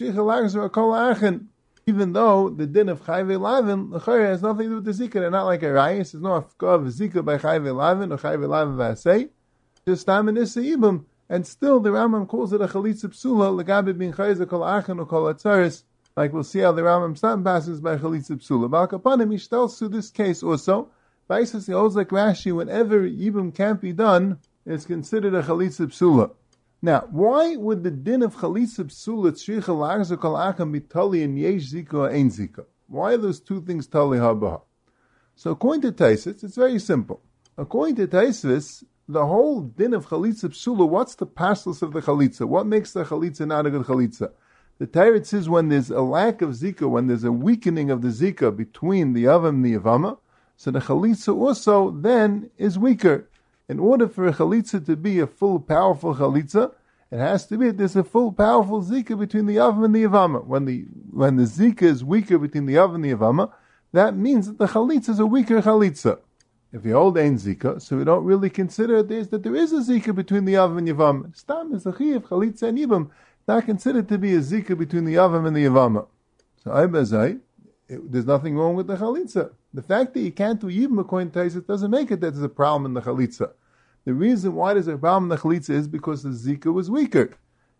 even though the din of Chayve Lavin, the Chayre has nothing to do with the Zika. They're not like a Rayis. There's no Afkar of Zika by Chayve Lavin or Chayve Lavin Vasei. Just Tam and Issa Ibam. And still, the Rambam calls it a Chalitza Psula, Lagabi bin Chayze Kol Achen or Kol Atzaris. Like we'll see how the Rambam Stam passes by Chalitza Psula. Balkapanim, he tells to this case also. Vaisas, he holds like Rashi, whenever Ibam can't be done, it's considered a Chalitza Psula. Now, why would the din of Chalitza Psula Tzricha Lagzor Kol Ha'achen be Tali and Yesh Zika or Ein Zika? Why are those two things Tali Habaha? So according to Taisus, it's very simple. According to Taisus, the whole din of chalitza psula, what's the parcels of the chalitza? What makes the chalitza not a good chalitza? The Torah says when there's a lack of zika, when there's a weakening of the zika between the avam and the yavama, so the chalitza also then is weaker. In order for a chalitza to be a full, powerful chalitza, it has to be that there's a full, powerful zika between the avam and the yavama. When the zika is weaker between the avam and the yavama, that means that the chalitza is a weaker chalitza. If you hold ein zika, so we don't really consider that there is a zika between the avam and yavam. Stam is a chiyav chalitza and yibam, not considered to be a zika between the avam and the yavama. So there's nothing wrong with the chalitza. The fact that you can't do yibam according to Taisus doesn't make it that there's a problem in the chalitza. The reason why there's a problem in the chalitza is because the zika was weaker.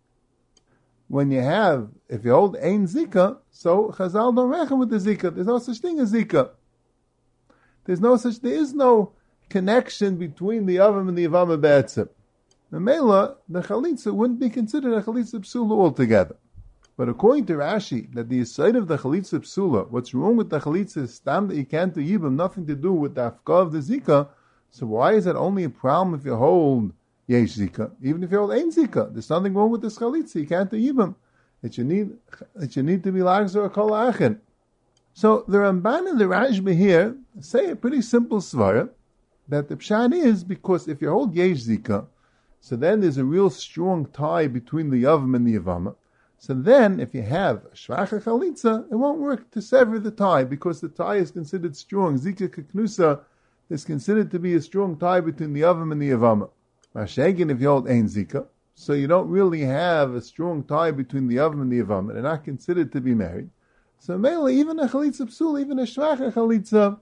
If you hold ein zika, so Chazal don't reckon with the zika. There's no such thing as zika. There is no connection between the avam and the yavama be'etzim. The mela, the chalitza wouldn't be considered a chalitza psula altogether. But according to Rashi, that the side of the chalitza psula, what's wrong with the chalitza is stam that you can't do yibam, nothing to do with the afka of the zika. So why is that only a problem if you hold yesh zika? Even if you hold ein zika, there's nothing wrong with this chalitza. You can't do yibam. It should need to be lagzor or kol achin. So the Ramban and the Rashba here say a pretty simple svara, that the pshat is because if you hold yesh zika, so then there's a real strong tie between the yavam and the yavama. So then if you have a shvacha chalitza, it won't work to sever the tie because the tie is considered strong. Zika keknusa is considered to be a strong tie between the yavam and the yavama. Mashagin, if you hold ein zika, so you don't really have a strong tie between the yavam and the yavama. They're not considered to be married. So mainly, even a chalitza psul, even a shvacha chalitza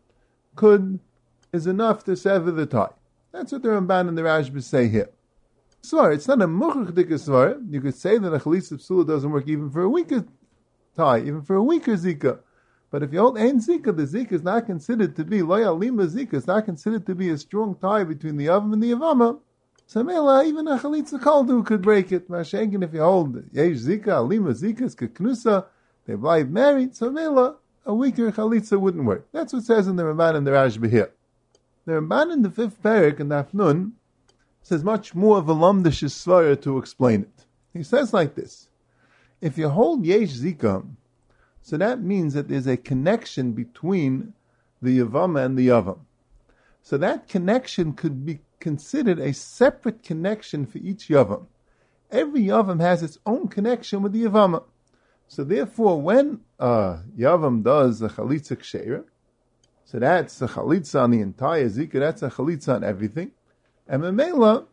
is enough to sever the tie. That's what the Ramban and the Rashba say here. Svar, it's not a muchach dika svar. You could say that a chalitza psul doesn't work even for a weaker tie, even for a weaker zika. But if you hold ein zika, the zika is not considered to be loya lima zika. It's not considered to be a strong tie between the yavam and the yavama. So mela, even a chalitza kaldu could break it. Mashenkin, if you hold yesh zika, lima zika, is keknusa, they blind married, so mela, a weaker chalitza wouldn't work. That's what it says in the Ramban and the Rashba here. The Ramban in the 5th parak in the Afnun says much more of a lamdish svara to explain it. He says like this: if you hold yesh zika, so that means that there's a connection between the yavama and the yavam. So that connection could be considered a separate connection for each yavam. Every yavam has its own connection with the yavama. So therefore, when yavam does a chalitza ksheira, so that's a chalitza on the entire zika, that's a chalitza on everything. And memela,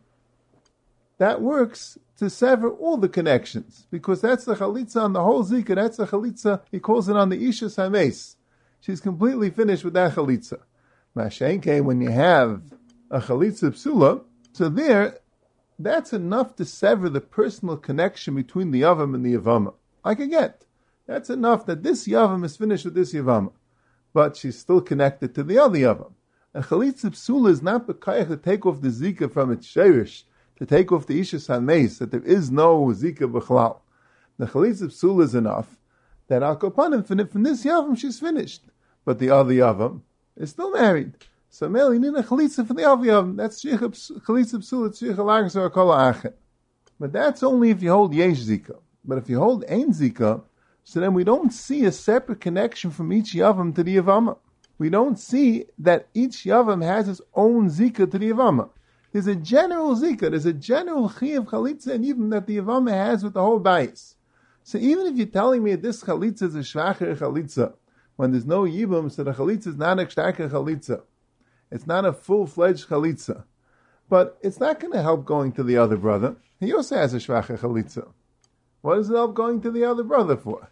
that works to sever all the connections, because that's the chalitza on the whole zika, that's a chalitza, he calls it on the isha sames. She's completely finished with that chalitza. Mashenke, when you have a chalitza psula, so there, that's enough to sever the personal connection between the yavam and the yavama. I can get. That's enough that this yavam is finished with this yavama. But she's still connected to the other yavam. A chalitza psula is not b'kayach to take off the zika from its sherish, to take off the isha sanmeis, that there is no zika b'chlal. The chalitza psula is enough that al kopanim, from this yavam she's finished. But the other yavam is still married. So mel, you need a chalitza for the other yavam. That's chalitza psula, it's sheicha lagas or kol achet. But that's only if you hold yesh zika. But if you hold ein zika, so then we don't see a separate connection from each yavam to the yavama. We don't see that each yavam has its own zika to the yavama. There's a general zika, there's a general chiyav chalitza and even that the yavama has with the whole bayis. So even if you're telling me this chalitza is a shvacher chalitza, when there's no yibum, so the chalitza is not a shtaker chalitza. It's not a full-fledged chalitza. But it's not going to help going to the other brother. He also has a shvacher chalitza. What does it help going to the other brother for?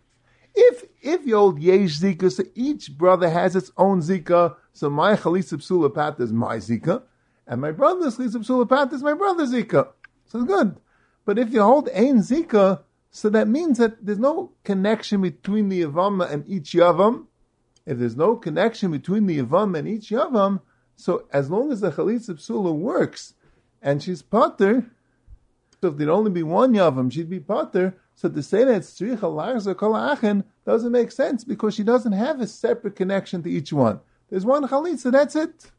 If you hold yesh zika, so each brother has its own zika, so my chalitza psula pat is my zika, and my brother's chalitza psula pat is my brother's zika. So it's good. But if you hold ein zika, so that means that there's no connection between the yavama and each yavam. If there's no connection between the yavam and each yavam, so as long as the chalitza psula works, and she's pater, so if there'd only be one yavam, she'd be pater. So to say that it's tzricha lagas or kol achen doesn't make sense because she doesn't have a separate connection to each one. There's one chalitza, that's it.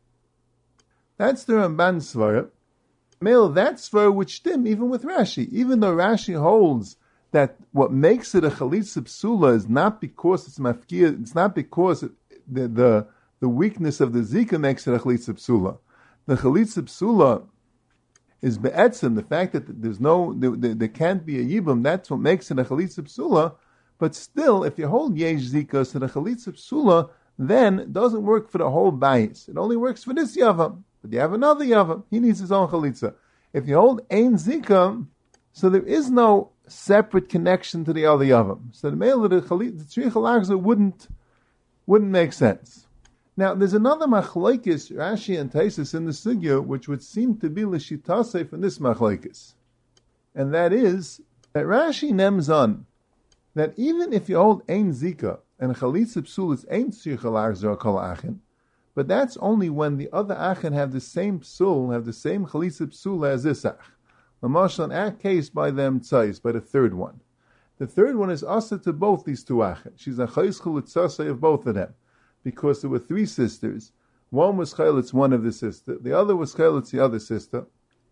That's the Ramban Svara. Male, that Svara would stim even with Rashi. Even though Rashi holds that what makes it a chalitza psula is not because it's mafkia, it's not because the weakness of the zika makes it a chalitza psula. The chalitza psula is be'etzim, the fact that there can't be a yibum, that's what makes it a chalitza psula. But still, if you hold yesh zika, so the chalitza psula then it doesn't work for the whole bayis. It only works for this yavam. But you have another yavam, he needs his own chalitza. If you hold ein zika, so there is no separate connection to the other yavam. So the male of the tzricha lachza wouldn't make sense. Now, there's another machlokes, Rashi and Taisus in the sugya, which would seem to be l'shitase from this machlokes. And that is, that Rashi nems on, that even if you hold ein zika, and chalitza psul is ein tzricha lachza kol achin, but that's only when the other achin have the same psul, have the same chalitza psul as this ach. Lamashal, in our case, by them tzais, by the third one. The third one is asa to both these two achin. She's a chayis chalitzase of both of them. Because there were three sisters. One was chalitz, one of the sister. The other was chalitz, the other sister.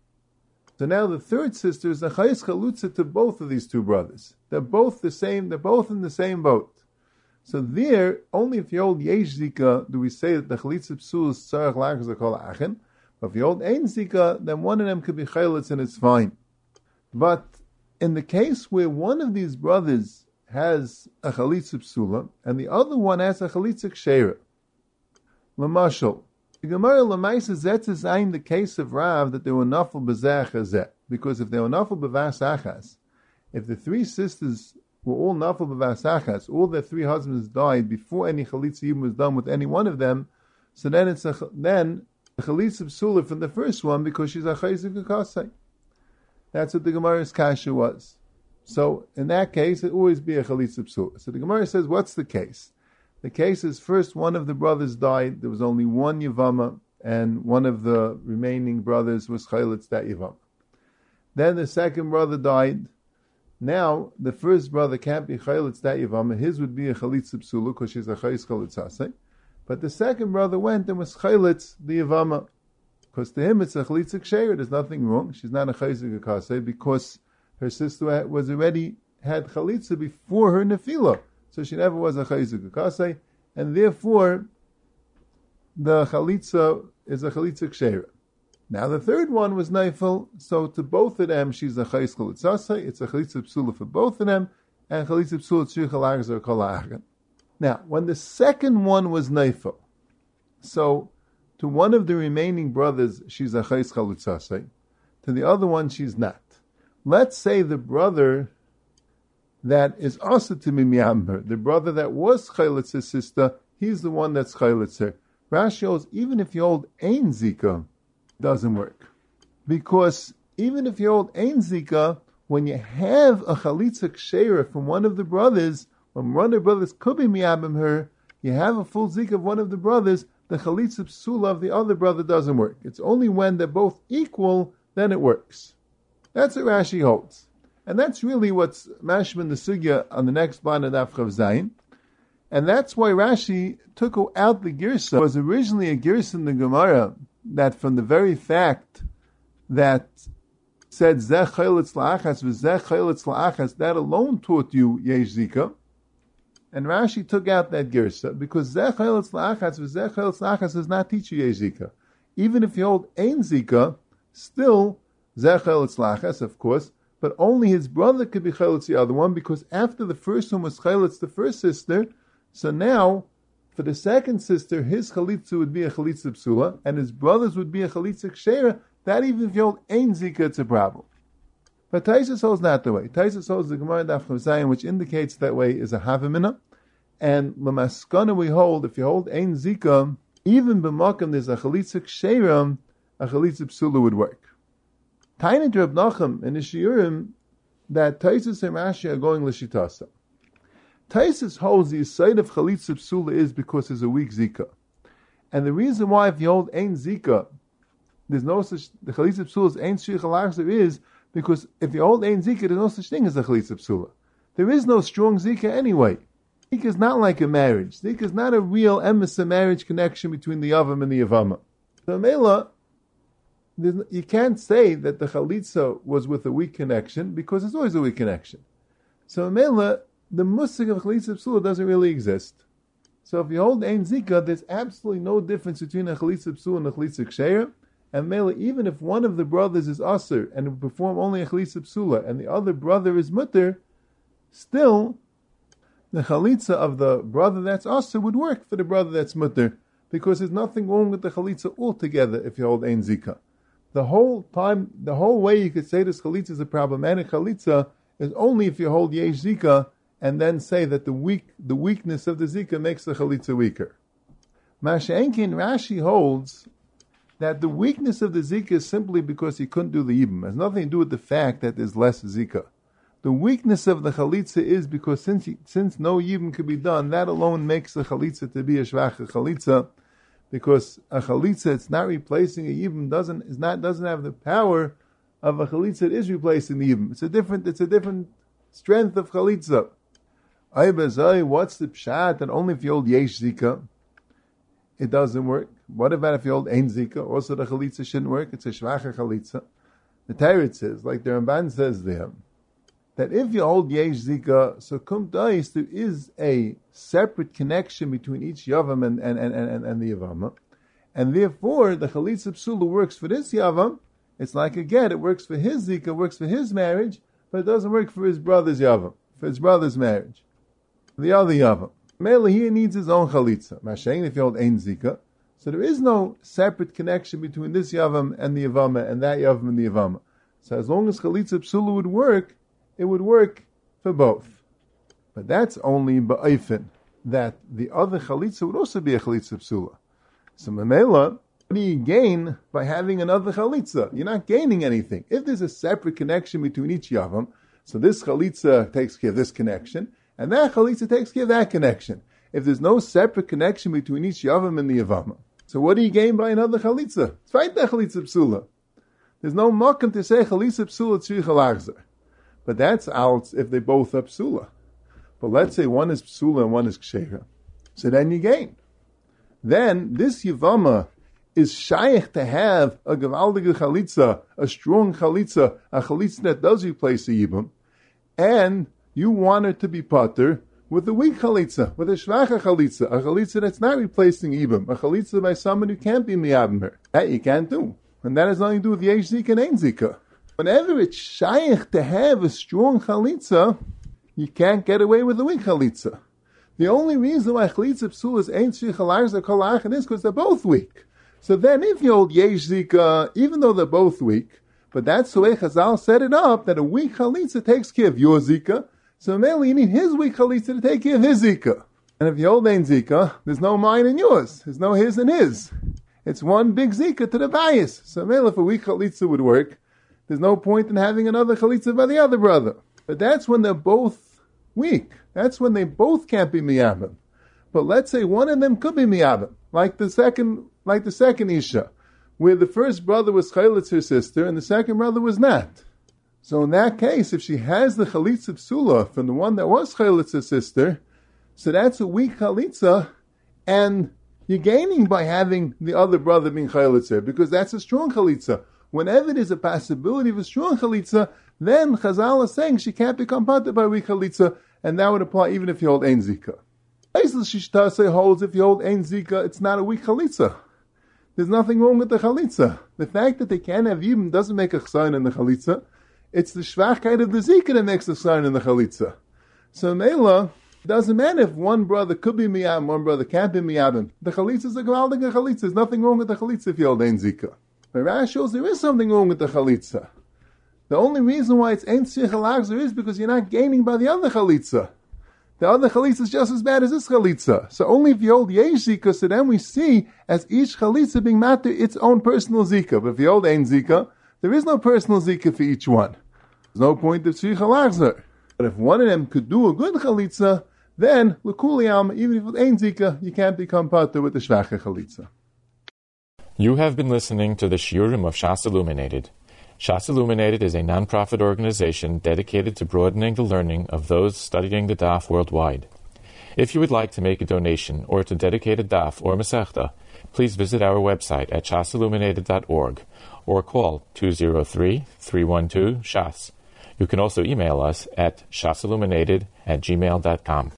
So now the third sister is a chayis chalutza to both of these two brothers. They're both the same, they're both in the same boat. So there, only if you hold yesh zika do we say that the chalitza psul is tzarech lachas kol achin. But if you hold ein zika, then one of them could be chalitz and it's fine. But in the case where one of these brothers has a chalitza psula, and the other one has a chalitza ksheira. Lamashal, the Gemara Lamaisa Zetz is in the case of Rav that they were nafel b'zeh chazeh, because if they were nafel b'vas achas, if the three sisters were all nafel b'vas achas, all their three husbands died before any chalitza even was done with any one of them, so then then the chalitza psula from the first one because she's a chayzik kasei. That's what the Gemara's kasha was. So in that case, it always be a chalitza psula. So the Gemara says, what's the case? The case is first one of the brothers died. There was only one yavama, and one of the remaining brothers was chalitz that yavama. Then the second brother died. Now the first brother can't be chalitz that yavama. His would be a chalitza psula because she's a chayis chalitzase. But the second brother went and was chalitz the yavama because to him it's a chalitza ksheira. There's nothing wrong. She's not a chayis kasei because her sister was already had chalitza before her nefila, so she never was a chayzik kasei, and therefore the chalitza is a chalitza ksheira. Now the third one was neifel, so to both of them she's a chayis chalitzasei. It's a chalitza psula for both of them, and chalitza psula tzricha lachzor kol ha'achin. Now when the second one was neifel, so to one of the remaining brothers she's a chayis chalitzasei, to the other one she's not. Let's say the brother that is also to Mimyamher, the brother that was Chaylitz's sister, he's the one that's Chaylitzer. Rashi shows even if you hold Ein Zika, it doesn't work. Because even if you hold Ein Zika, when you have a Chalitza Ksheira from one of the brothers, when one of the brothers could be Miyamher, you have a full Zika of one of the brothers, the Chalitza Psula of the other brother doesn't work. It's only when they're both equal, then it works. That's what Rashi holds. And that's really what's mashman the sugya on the next line of Daf Chav Zayin. And that's why Rashi took out the girsa. It was originally a girsa in the Gemara that from the very fact that said Zeh Chaylitz La'achas v'Zeh Chaylitz La'achas, that alone taught you Yesh Zika. And Rashi took out that girsa because Zeh Chaylitz La'achas v'Zeh Chaylitz La'achas does not teach you Yesh Zika. Even if you hold Ein Zika, still Zeh Chaylitz La'achas, of course, but only his brother could be Chaylitz the other one, because after the first one was Chaylitz the first sister, so now, for the second sister, his Chalitza would be a Chalitza Psula, and his brother's would be a Chalitza Ksheira. That even if you hold Ein Zika, it's a problem. But Taisus holds not the way. Taisus holds the Gemara Daf Chav Zayin, which indicates that way is a Havamina, and Lamaskana we hold, if you hold Ein Zika, even b'makam there's a Chalitza Ksheira, a Chalitza Psula would work. Tainat Reb Nachum in the Shiurim that Taisus and Rashi are going l'shitasa. Taisus holds the side of Chalitza Psula is because there's a weak Zika. And the reason why if you hold Ein Zika, there's no such, the Chalitza Psula is Ein Shich Alachzer is because if you hold Ein Zika, there's no such thing as a Chalitza Psula. There is no strong Zika anyway. Zika is not like a marriage. Zika is not a real emissary marriage connection between the Yavam and the Yavama. So Mela, you can't say that the Chalitza was with a weak connection because it's always a weak connection. So Mela, the musig of Chalitza Psula doesn't really exist. So if you hold Ein Zika, there's absolutely no difference between a Chalitza Psula and a Chalitza Ksheira. And Mela, even if one of the brothers is Aser and will perform only a Chalitza Psula and the other brother is Mutter, still the Chalitza of the brother that's Aser would work for the brother that's Mutter, because there's nothing wrong with the Chalitza altogether if you hold Ein Zika. The whole way you could say this Chalitza is a problematic Chalitza is only if you hold Yesh Zika and then say that the weakness of the Zika makes the Chalitza weaker. Masha'enkin Rashi holds that the weakness of the Zika is simply because he couldn't do the Yibum. It has nothing to do with the fact that there's less Zika. The weakness of the Chalitza is because since no Yibum could be done, that alone makes the Chalitza to be a Shvacha Chalitza, because a Chalitza, it's not replacing a Yibum, doesn't have the power of a Chalitza, it is replacing the Yibum. It's a different strength of Chalitza. What's the pshat that only if you hold Yesh Zika, it doesn't work? What about if you hold Ein Zika? Also the Chalitza shouldn't work, it's a Shvacha Chalitza. The Torah says, like the Ramban says there, that if you hold Yesh Zika, so Kum Dais, there is a separate connection between each Yavam and the Yavama, and therefore the Chalitza Psula works for this Yavam. It's like a get, it works for his Zika, works for his marriage, but it doesn't work for his brother's Yavam, for his brother's marriage. The other Yavam, Mele here needs his own Chalitza. Mashain, if you hold Ein Zika, so there is no separate connection between this Yavam and the Yavama, and that Yavam and the Yavama. So as long as Chalitza Psula would work, it would work for both. But that's only ba'ayfin, that the other Chalitza would also be a Chalitza Psula. So Mamela, what do you gain by having another Chalitza? You're not gaining anything. If there's a separate connection between each Yavam, so this Chalitza takes care of this connection, and that Chalitza takes care of that connection. If there's no separate connection between each Yavam and the Yavama, so what do you gain by another Chalitza? It's right there Chalitza Psula. There's no makom to say Chalitza Psula tzrich alachzer. But that's out if they both are psula. But let's say one is psula and one is ksheira. So then you gain. Then this Yavama is shaykh to have a gewaldige chalitza, a strong chalitza, a chalitza that does replace the Yibum, and you want her to be pater with a weak chalitza, with a shvacha chalitza, a chalitza that's not replacing Yibum, a chalitza by someone who can't be miyabim her. That you can't do. And that has nothing to do with Yesh Zika and Ein Zika. Whenever it's shaykh to have a strong chalitza, you can't get away with a weak chalitza. The only reason why chalitza psul is ain't tzrich alachzer kol achin is because they're both weak. So then if you hold Yesh Zika, even though they're both weak, but that's the way Chazal set it up, that a weak chalitza takes care of your Zika, so mainly you need his weak chalitza to take care of his Zika. And if you hold Ein Zika, there's no mine and yours. There's no his and his. It's one big Zika to the bias. So mainly if a weak chalitza would work, there's no point in having another chalitza by the other brother. But that's when they're both weak. That's when they both can't be miyabim. But let's say one of them could be miyabim, like the second Isha, where the first brother was chalitz her sister and the second brother was not. So in that case, if she has the chalitza psula from the one that was chalitz her sister, so that's a weak chalitza, and you're gaining by having the other brother being chalitz her, because that's a strong chalitza. Whenever there's a possibility of a strong chalitza, then Chazal is saying she can't become pater by weak chalitza, and that would apply even if you hold Ein Zika. Eisel Shishtase holds if you hold Ein Zika, it's not a weak chalitza. There's nothing wrong with the chalitza. The fact that they can't have Yibum doesn't make a chsayin in the chalitza. It's the shvachkeit of the Zika that makes a chsayin in the chalitza. So Mela, it doesn't matter if one brother could be miyabim, one brother can't be miyabim. The chalitza is a gewaldige chalitza. There's nothing wrong with the chalitza if you hold Ein Zika. But Rashi shows there is something wrong with the chalitza. The only reason why it's ain't tzrich alachzer is because you're not gaining by the other chalitza. The other chalitza is just as bad as this chalitza. So only if you hold Yesh Zika, so then we see as each chalitza being matter its own personal Zika. But if you hold Ein Zika, there is no personal Zika for each one. There's no point of tzrich alachzer. But if one of them could do a good chalitza, then l'kuli alma, even if it's Ein Zika, you can't become pater with the shvacha chalitza. You have been listening to the Shiurim of Shas Illuminated. Shas Illuminated is a non-profit organization dedicated to broadening the learning of those studying the Daf worldwide. If you would like to make a donation or to dedicate a daf or masechta, please visit our website at shasilluminated.org or call 203-312-SHAS. You can also email us at shasilluminated@gmail.com.